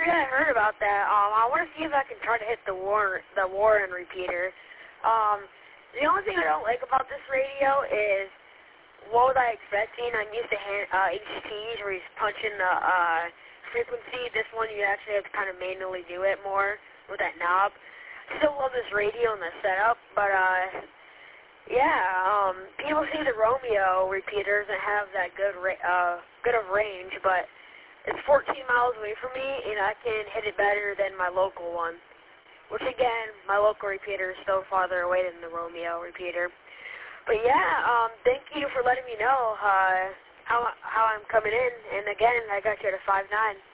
I heard about that. I want to see if I can try to hit the Warren repeater. The only thing I don't like about this radio is what was I expecting? I'm used to HTs where he's punching the frequency. This one you actually have to kind of manually do it more with that knob. Still love this radio and the setup, but yeah, people see the Romeo repeater doesn't have that good of range, but it's 14 miles away from me, and I can hit it better than my local one. Which again, my local repeater is still farther away than the Romeo repeater. But yeah, thank you for letting me know how I'm coming in, and again, I got you at a 5.9.